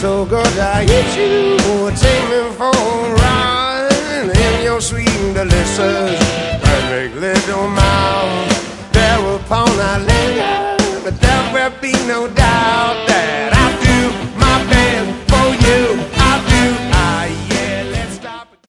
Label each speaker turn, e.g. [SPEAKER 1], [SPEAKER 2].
[SPEAKER 1] so good I eat you, take me for a ride in your sweet and delicious perfect little mouth. Thereupon I linger, but there will be no doubt that